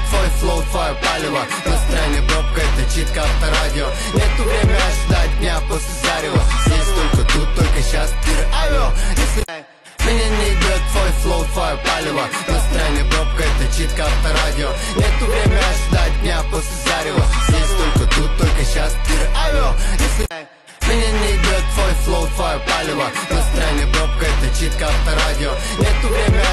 твой флоу, твое палево. Настроение пробка, это читка авторадио. Нету время ожидать дня после зарева. Здесь только тут, только сейчас, авио. Если меня не идет твой флоу, твое палево. Настроение пробка, это читка авторадио. Нету время ожидать дня после зарева. Здесь только тут, только сейчас, авио. Если меня не идет твой флоу, твое палево. Настроение пробка, это читка авторадио. Нету время